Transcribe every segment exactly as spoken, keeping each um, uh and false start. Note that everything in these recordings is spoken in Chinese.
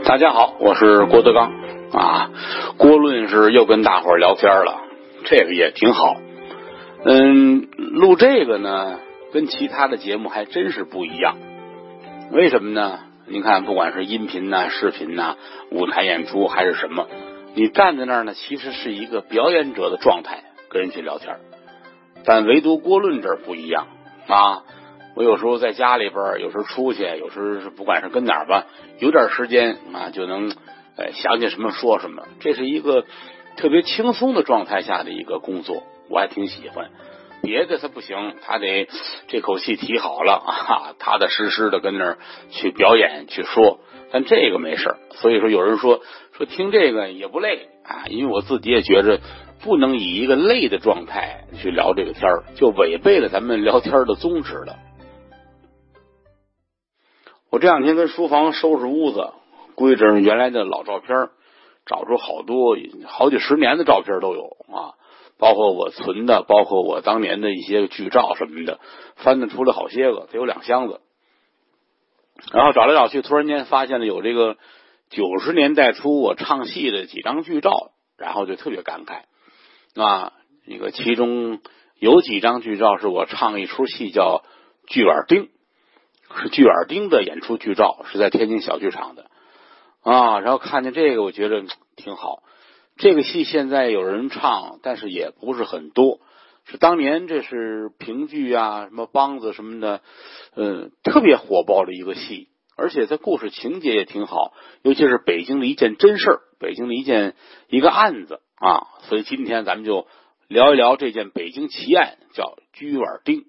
大家好，我是郭德纲啊。郭论是又跟大伙儿聊天了，这个也挺好。嗯，录这个呢，跟其他的节目还真是不一样。为什么呢？您看，不管是音频呐、视频呐、舞台演出还是什么，你站在那儿呢，其实是一个表演者的状态，跟人去聊天。但唯独郭论这儿不一样啊。我有时候在家里边，有时候出去，有时候是不管是跟哪儿吧，有点时间啊，就能呃想起什么说什么。这是一个特别轻松的状态下的一个工作，我还挺喜欢。别的他不行，他得这口气提好了啊，踏踏实实的跟那儿去表演去说。但这个没事，所以说有人说说听这个也不累啊，因为我自己也觉着不能以一个累的状态去聊这个天儿，就违背了咱们聊天的宗旨了。我这两天跟书房收拾屋子，归着原来的老照片，找出好多好几十年的照片都有啊，包括我存的，包括我当年的一些剧照什么的，翻得出来好些个，得有两箱子。然后找来找去，突然间发现了有这个九十年代初我唱戏的几张剧照，然后就特别感慨啊。那个其中有几张剧照是我唱一出戏叫《剧碗丁》。是剧碗丁的演出剧照，是在天津小剧场的啊。然后看见这个，我觉得挺好。这个戏现在有人唱，但是也不是很多。是当年这是评剧啊，什么梆子什么的，嗯，特别火爆的一个戏。而且它故事情节也挺好，尤其是北京的一件真事儿，北京的一件一个案子啊。所以今天咱们就聊一聊这件北京奇案，叫剧碗丁。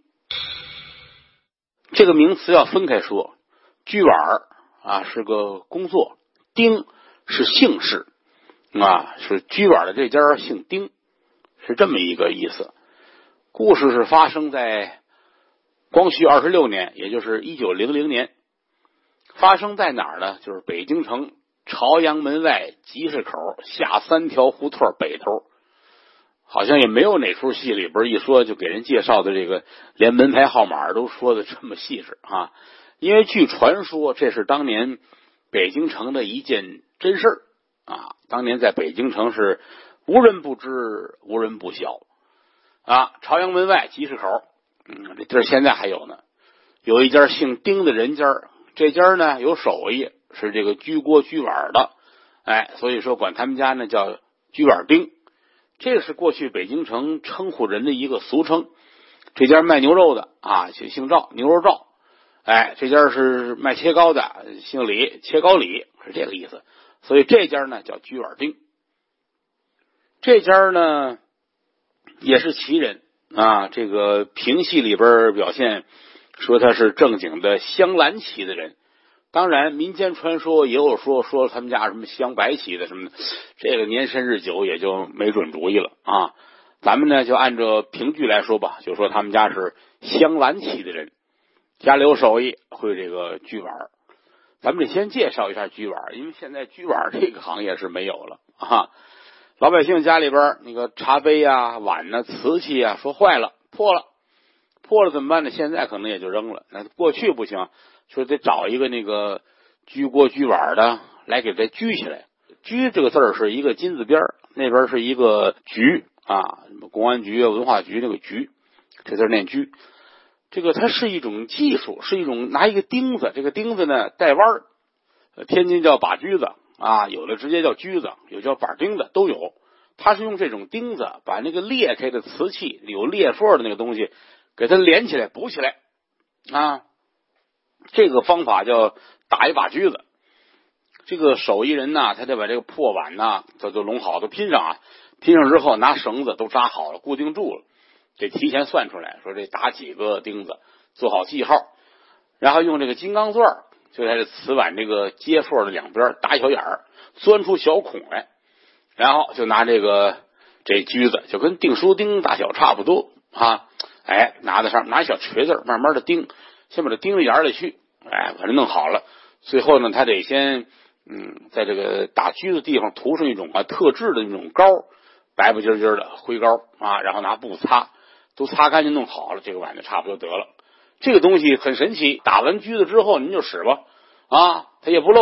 这个名词要分开说，剧碗啊是个工作，丁是姓氏啊，是剧碗的这家姓丁，是这么一个意思。故事是发生在光绪二十六年，也就是一九零零年。发生在哪儿呢？就是北京城朝阳门外集市口下三条胡同北头。好像也没有哪出戏里边一说就给人介绍的这个连门牌号码都说的这么细致啊。因为据传说这是当年北京城的一件真事儿啊，当年在北京城是无人不知无人不晓啊。朝阳门外集市口，嗯，这地儿现在还有呢，有一家姓丁的人家，这家呢有手艺，是这个居锅居碗的，哎，所以说管他们家呢叫居碗丁。这个是过去北京城称呼人的一个俗称。这家卖牛肉的啊，姓赵，牛肉赵。哎，这家是卖切糕的，姓李，切糕李，是这个意思。所以这家呢叫居碗丁。这家呢也是奇人啊，这个评戏里边表现说他是正经的镶蓝旗的人。当然民间传说也有说说他们家什么镶白旗的什么的，这个年深日久也就没准主意了啊。咱们呢就按照评剧来说吧，就说他们家是镶蓝旗的人，家里有手艺，会这个剧碗。咱们得先介绍一下剧碗，因为现在剧碗这个行业是没有了啊。老百姓家里边那个茶杯啊、碗啊、瓷器啊，说坏了、破了，破了怎么办呢？现在可能也就扔了，那过去不行。说得找一个那个居锅居碗的来给它居起来。居这个字儿是一个金字边，那边是一个局啊，公安局文化局那个局，这字念居。这个它是一种技术，是一种拿一个钉子，这个钉子呢带弯儿，天津叫把锯子啊，有的直接叫锯子，有叫板钉的都有。它是用这种钉子把那个裂开的瓷器有裂缝的那个东西给它连起来补起来啊。这个方法叫打一把锯子。这个手艺人呢，他得把这个破碗呢，这就弄好，都拼上啊。拼上之后，拿绳子都扎好了，固定住了。得提前算出来，说这打几个钉子，做好记号，然后用这个金刚钻，就在这瓷碗这个接缝的两边打一小眼儿，钻出小孔来，然后就拿这个这锯子，就跟订书钉大小差不多啊。哎，拿在上拿一小锤子，慢慢的钉。先把它钉到眼里去，哎，把它弄好了。最后呢，他得先，嗯，在这个打锯的地方涂上一种啊特制的那种膏，白不唧唧的灰膏啊，然后拿布擦，都擦干净弄好了，这个碗就差不多得了。这个东西很神奇，打完锯子之后您就使吧，啊，它也不漏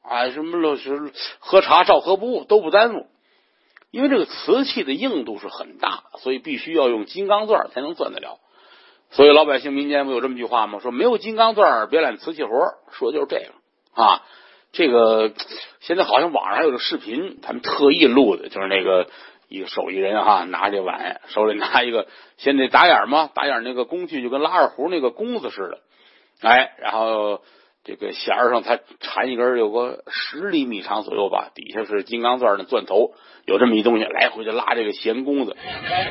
啊，什么是喝茶照喝不误都不耽误。因为这个瓷器的硬度是很大，所以必须要用金刚钻才能钻得了。所以老百姓民间不有这么句话吗？说没有金刚钻别揽瓷器活，说的就是这个啊。这个现在好像网上还有个视频，他们特意录的，就是那个一个手艺人哈，拿这碗手里拿一个，现在打眼嘛，打眼那个工具就跟拉二胡那个弓子似的，哎，然后这个弦上它缠一根有个十厘米长左右吧，底下是金刚钻的钻头，有这么一东西，来回就拉这个弦弓子。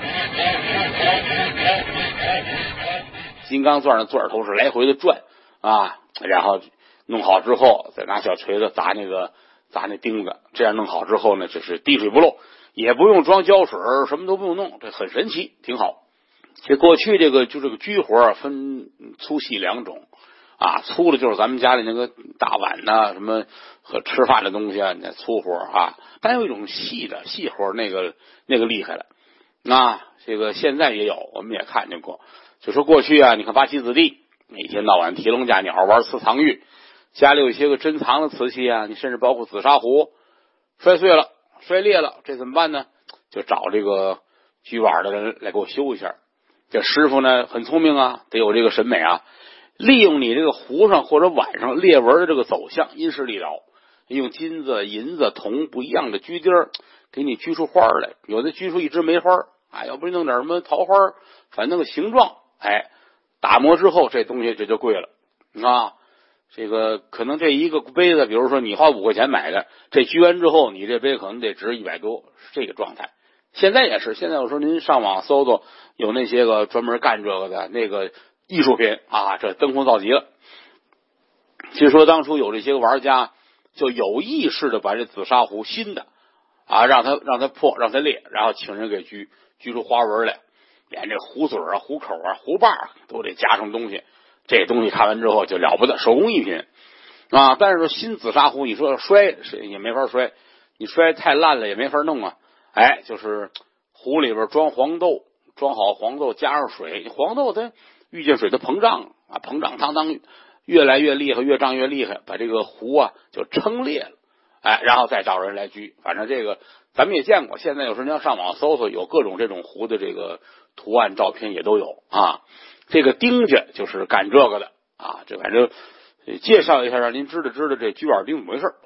金刚钻的钻头是来回的转啊，然后弄好之后再拿小锤子砸那个砸那钉子，这样弄好之后呢，就是滴水不漏，也不用装胶水，什么都不用弄，这很神奇，挺好。这过去这个就这个居活分粗细两种啊，粗的就是咱们家里那个大碗呐、啊，什么和吃饭的东西啊，那粗活啊。但有一种细的细活，那个那个厉害了啊。这个现在也有，我们也看见过。就说过去啊，你看八旗子弟一天到晚提笼架鸟，玩瓷藏玉，家里有一些个珍藏的瓷器啊，你甚至包括紫砂壶摔碎了、摔裂了，这怎么办呢？就找这个居碗的人来给我修一下。这师傅呢很聪明啊，得有这个审美啊。利用你这个壶上或者碗上裂纹的这个走向，因势利导，用金子、银子、铜不一样的居钉给你居出花来。有的居出一枝梅花，啊，要不然弄点什么桃花，反正那个形状，哎，打磨之后这东西这就贵了啊。这个可能这一个杯子，比如说你花五块钱买的，这居完之后，你这杯可能得值一百多，是这个状态。现在也是，现在我说您上网搜搜，有那些个专门干这个的那个艺术品啊，这登峰造极了。据说当初有这些个玩家就有意识的把这紫砂壶新的啊，让它让它破，让它裂，然后请人给居居出花纹来，连这壶嘴啊、壶口啊、壶把都得加上东西。这东西看完之后就了不得，手工艺品啊！但是说新紫砂壶，你说摔也没法摔，你摔太烂了也没法弄啊。哎，就是壶里边装黄豆，装好黄豆加上水，黄豆它遇见水它膨胀啊，膨胀当当越来越厉害，越胀越厉害，把这个壶啊就撑裂了。哎，然后再找人来居，反正这个咱们也见过。现在有时候你要上网搜搜，有各种这种壶的这个图案照片也都有啊。这个丁家就是干这个的啊，这反正介绍一下，让您知道知道这居碗丁怎么回事。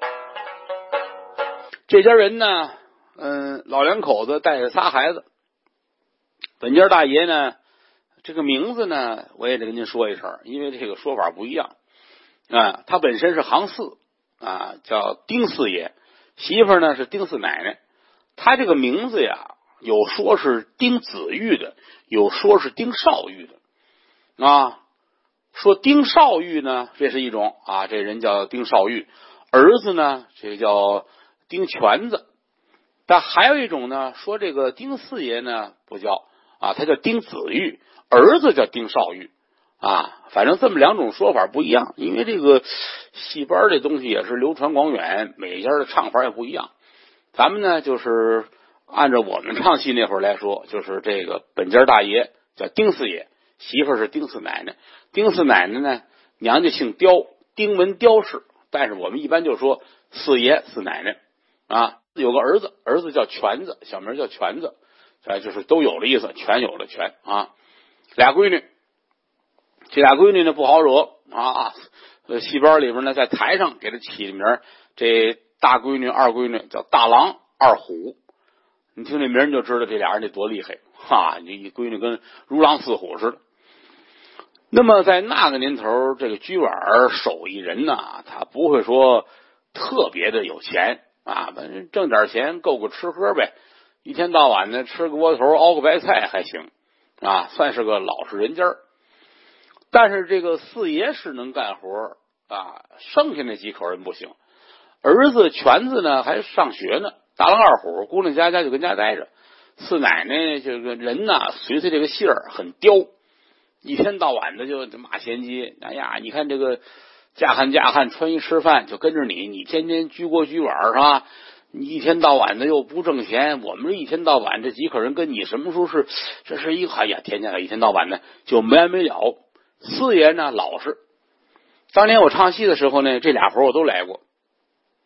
这家人呢，嗯，老两口子带着仨孩子。本家大爷呢，这个名字呢，我也得跟您说一声，因为这个说法不一样啊。他本身是行四啊，叫丁四爷，媳妇呢是丁四奶奶。他这个名字呀，有说是丁子玉的，有说是丁少玉的。啊，说丁少玉呢，这是一种啊，这人叫丁少玉，儿子呢，这个叫丁全子。但还有一种呢，说这个丁四爷呢不叫啊，他叫丁子玉，儿子叫丁少玉啊。反正这么两种说法不一样，因为这个戏班这东西也是流传广远，每家的唱法也不一样。咱们呢就是按照我们唱戏那会儿来说，就是这个本家大爷叫丁四爷，媳妇是丁四奶奶。丁四奶奶呢，娘家姓刁，丁文刁氏，但是我们一般就说四爷四奶奶啊。有个儿子，儿子叫全子，小名叫全子，哎，就是都有了意思，全有了全啊。俩闺女，这俩闺女呢不好惹啊。戏班里边呢，在台上给他起的名，这大闺女、二闺女叫大狼、二虎。你听这名你就知道这俩人得多厉害哈！你一闺女跟如狼似虎似的。那么在那个年头，这个居碗手艺人呢，他不会说特别的有钱啊，反正挣点钱够个吃喝呗。一天到晚的吃个窝头，熬个白菜还行啊，算是个老实人家。但是这个四爷是能干活啊，剩下那几口人不行。儿子全子呢还上学呢，大狼二虎姑娘家家就跟家待着。四奶奶这个人呢，随随这个姓儿很刁，一天到晚的就骂衔接。哎呀，你看这个家汉家汉穿衣吃饭就跟着你，你天天居锅居碗是吧？你一天到晚的又不挣钱，我们这一天到晚这几口人跟你什么时候是？这是一个哎呀，天天一天到晚的就没完没了。四爷呢老实，当年我唱戏的时候呢，这俩活我都来过。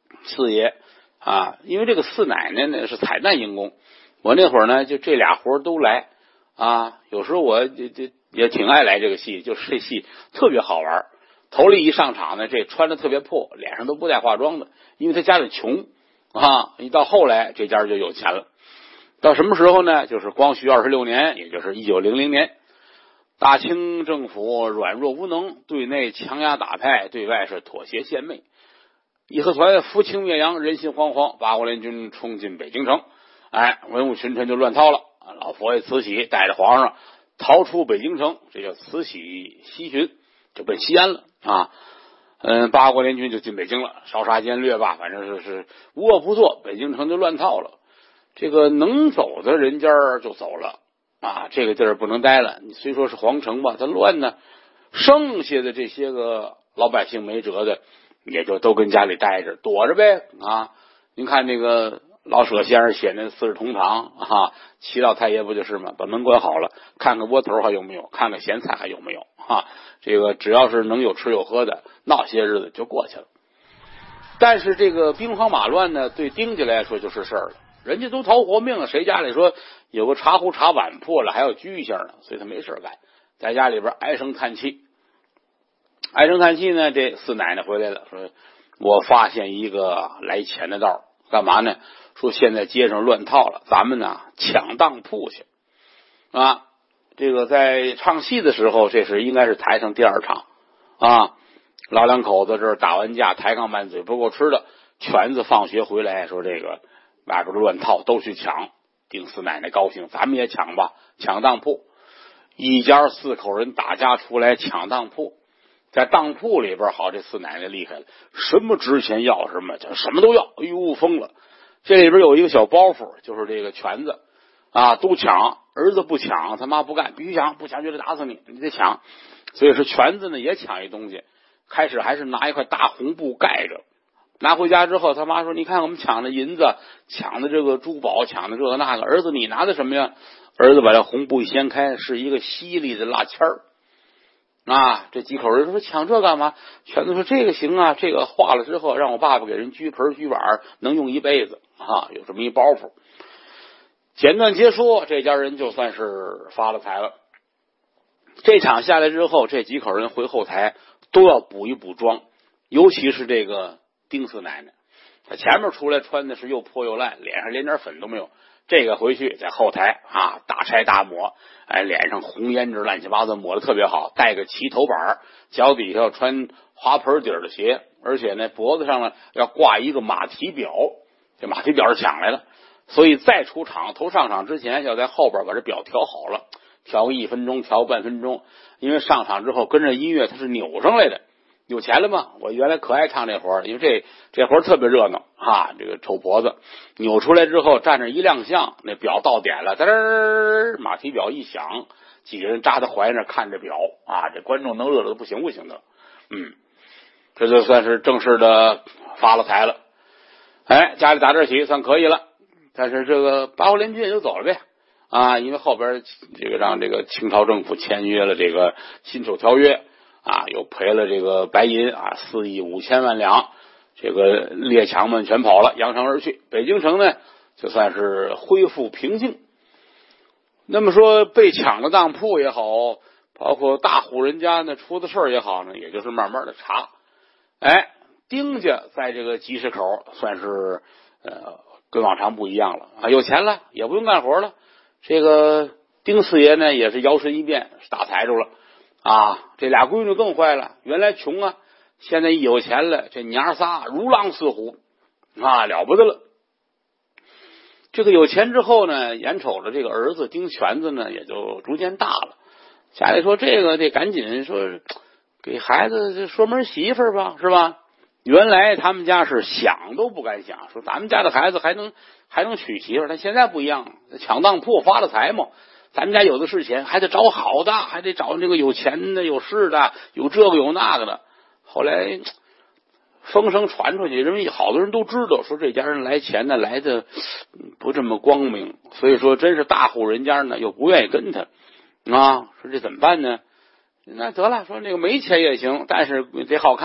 四爷啊，因为这个四奶奶呢是彩蛋营工，我那会儿呢就这俩活都来啊，有时候我这这也挺爱来这个戏，就是这戏特别好玩。头里一上场呢，这穿的特别破，脸上都不带化妆的，因为他家里穷啊。一到后来这家就有钱了，到什么时候呢？就是光绪二十六年，也就是一九零零年，大清政府软弱无能，对内强压打派，对外是妥协献媚。义和团扶清灭洋，人心惶惶，八国联军冲进北京城，哎，文武群臣就乱套了。老佛爷慈禧带着皇上逃出北京城，这叫慈禧西巡，就奔西安了啊。嗯，八国联军就进北京了，烧杀劫掠吧，反正是是无恶不作，北京城就乱套了。这个能走的人家就走了啊，这个地儿不能待了。你虽说是皇城吧，它乱呢，剩下的这些个老百姓没辙的，也就都跟家里待着，躲着呗啊。您看那个老舍先生写那《四世同堂》啊，齐老太爷不就是吗？把门关好了，看看窝头还有没有，看看咸菜还有没有啊。这个只要是能有吃有喝的，闹些日子就过去了。但是这个兵荒马乱呢，对丁家来说就是事儿了。人家都逃活命了，谁家里说有个茶壶茶碗破了还要拘一下呢？所以他没事干，在家里边唉声叹气。唉声叹气呢，这四奶奶回来了，说我发现一个来钱的道，干嘛呢？说现在街上乱套了，咱们呢抢当铺去啊。这个在唱戏的时候，这是应该是台上第二场啊。老两口子这儿打完架，抬杠拌嘴不够吃的，全子放学回来说这个外边乱套，都去抢。丁四奶奶高兴，咱们也抢吧，抢当铺。一家四口人打架出来抢当铺，在当铺里边，好，这四奶奶厉害了，什么值钱要什么，什么都要。哎呦，疯了！这里边有一个小包袱，就是这个全子啊，都抢，儿子不抢，他妈不干，必须抢，不抢就得打死你，你得抢。所以说全子呢也抢一东西，开始还是拿一块大红布盖着。拿回家之后，他妈说：“你看我们抢的银子，抢的这个珠宝，抢的这个那个。儿子，你拿的什么呀？”儿子把这红布一掀开，是一个犀利的蜡签儿。啊，这几口人说抢这干嘛？全都说这个行啊，这个化了之后，让我爸爸给人居盆居碗，能用一辈子啊，有这么一包袱。简短结束，这家人就算是发了财了。这场下来之后，这几口人回后台都要补一补妆，尤其是这个丁四奶奶，她前面出来穿的是又破又烂，脸上连点粉都没有。这个回去在后台啊，大拆大抹，哎，脸上红胭脂乱七八糟抹的特别好，戴个齐头板，脚底下要穿花盆底的鞋，而且呢脖子上呢要挂一个马蹄表，这马蹄表是抢来的，所以再出场头上场之前要在后边把这表调好了，调个一分钟，调半分钟，因为上场之后跟着音乐它是扭上来的。有钱了吗？我原来可爱唱这活儿，因为这这活儿特别热闹啊！这个丑脖子扭出来之后，站着一亮相，那表到点了，噔儿，马蹄表一响，几个人扎在怀那看着表啊，这观众能乐得不行不行的，嗯，这就算是正式的发了财了。哎，家里打这起算可以了，但是这个八国联军也就走了呗啊，因为后边这个让这个清朝政府签约了这个辛丑条约。啊，又赔了这个白银啊，四亿五千万两，这个列强们全跑了，扬长而去。北京城呢，就算是恢复平静。那么说，被抢的当铺也好，包括大户人家呢出的事儿也好呢，也就是慢慢的查。哎，丁家在这个集市口算是呃跟往常不一样了啊，有钱了，也不用干活了。这个丁四爷呢，也是摇身一变，是大财主了。啊，这俩闺女更坏了，原来穷啊，现在一有钱了，这娘仨如狼似虎啊，了不得了。这个有钱之后呢，眼瞅着这个儿子丁全子呢，也就逐渐大了。家里说这个得赶紧说给孩子说门媳妇吧，是吧？原来他们家是想都不敢想，说咱们家的孩子还能还能娶媳妇，但现在不一样，抢当铺发了财嘛。咱们家有的是钱，还得找好的，还得找这个有钱的、有势的、有这个有那个的。后来风声传出去，人们好多人都知道，说这家人来钱呢，来的不这么光明，所以说真是大户人家呢，又不愿意跟他啊。说这怎么办呢？那得了，说这个没钱也行，但是得好看，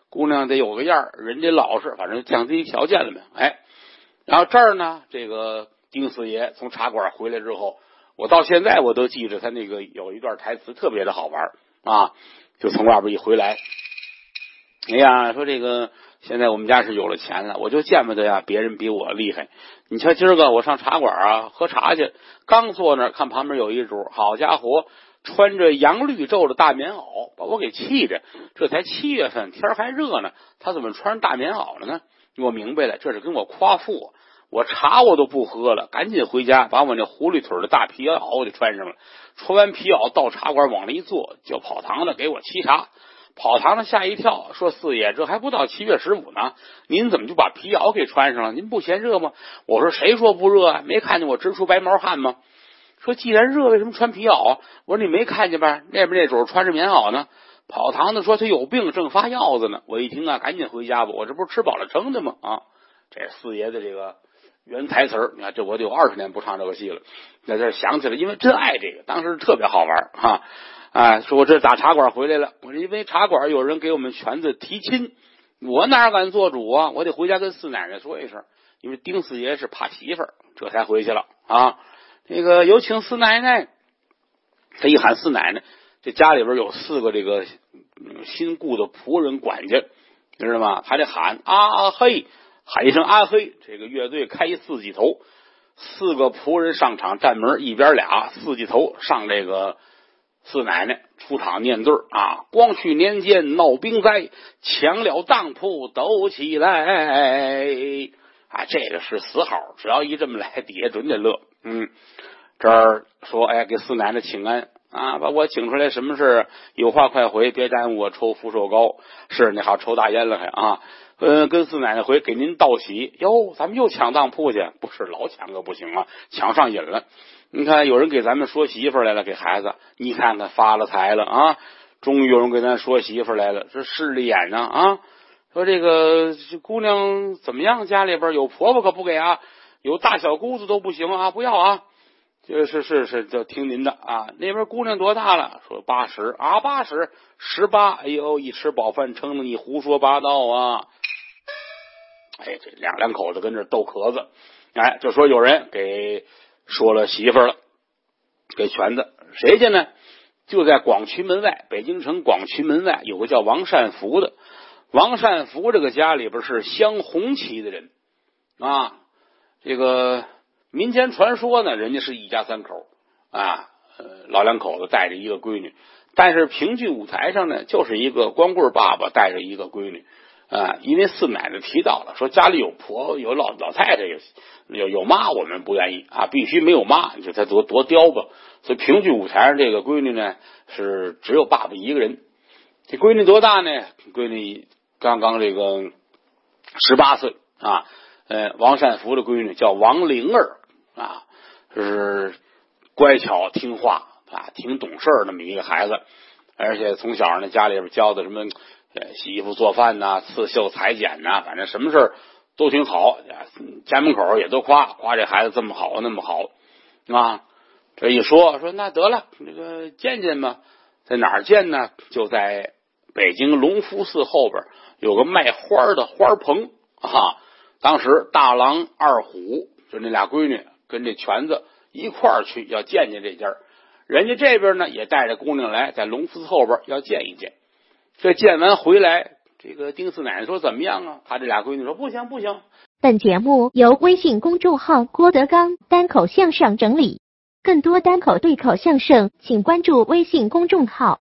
姑娘得有个样，人家老实，反正降低条件了没？哎，然后这儿呢，这个丁四爷从茶馆回来之后，我到现在我都记着他那个有一段台词特别的好玩啊，就从外边一回来，哎呀，说这个现在我们家是有了钱了，我就见不得呀别人比我厉害。你瞧今儿个我上茶馆啊喝茶去，刚坐那儿看旁边有一主，好家伙，穿着洋绿皱的大棉袄，把我给气的。这才七月份，天还热呢，他怎么穿大棉袄了呢？我明白了，这是跟我夸父。我茶我都不喝了，赶紧回家把我那狐狸腿的大皮袄我就穿上了。穿完皮袄到茶馆往那一坐，叫跑堂的给我沏茶。跑堂的吓一跳，说四爷，这还不到七月十五呢，您怎么就把皮袄给穿上了？您不嫌热吗？我说谁说不热啊？没看见我直出白毛汗吗？说既然热，为什么穿皮袄啊？我说你没看见吧？那边那主穿着棉袄呢。跑堂的说他有病，正发药子呢。我一听啊，赶紧回家吧，我这不是吃饱了撑的吗？啊，这四爷的这个原台词儿，你看这我得有二十年不唱这个戏了，在这想起来，因为真爱这个，当时特别好玩哈。啊，说我这打茶馆回来了，我因为茶馆有人给我们全子提亲，我哪敢做主啊？我得回家跟四奶奶说一声，因为丁四爷是怕媳妇儿，这才回去了啊。这个有请四奶奶，他一喊四奶奶，这家里边有四个这个新雇的仆人管家，知道吗？还得喊啊嘿，喊一声啊嘿，这个乐队开四季头，四个仆人上场站门，一边俩四季头上这个四奶奶出场念对啊！光绪年间闹兵灾，抢了当铺抖起来啊！这个是死好，只要一这么来，底下准得乐。嗯，这儿说哎，给四奶奶请安啊，把我请出来，什么事？有话快回，别耽误我抽福寿糕。是你好，抽大烟了还啊？呃，跟四奶奶回，给您道喜哟。咱们又抢当铺去，不是老抢可不行啊，抢上瘾了。你看有人给咱们说媳妇来了，给孩子，你看看发了财了啊！终于有人给咱说媳妇来了，这势利眼呢啊！说这个这姑娘怎么样？家里边有婆婆可不给啊，有大小姑子都不行啊，不要啊！这是是是，就听您的啊。那边姑娘多大了？说八十啊，八十十八。哎呦，一吃饱饭撑的，你胡说八道啊！哎，这两两口子跟这斗壳子，哎，就说有人给说了媳妇了，给全子谁去呢？就在广渠门外，北京城广渠门外有个叫王善福的。王善福这个家里边是镶红旗的人啊。这个民间传说呢，人家是一家三口啊，呃，老两口子带着一个闺女，但是评剧舞台上呢，就是一个光棍爸爸带着一个闺女。啊，因为四奶奶提到了，说家里有婆有老老太太有有有妈，我们不愿意啊，必须没有妈，你说他多多刁吧。所以评剧舞台上这个闺女呢，是只有爸爸一个人。这闺女多大呢？闺女刚刚这个十八岁啊。呃，王善福的闺女叫王灵儿啊，是乖巧听话啊，挺懂事儿那么一个孩子，而且从小呢家里边教的什么。洗衣服做饭呐、刺绣裁剪呐，反正什么事儿都挺好。家门口也都夸夸这孩子这么好那么好啊。这一说说那得了，这个见见吧，在哪儿见呢？就在北京隆福寺后边有个卖花的花棚啊。当时大郎二虎就那俩闺女跟这全子一块儿去要见见这家，人家这边呢也带着姑娘来，在隆福寺后边要见一见。这见完回来，这个丁四奶奶说怎么样啊？他这俩闺女说不行不行。 本节目由微信公众号郭德纲单口相声整理，更多单口对口相声，请关注微信公众号。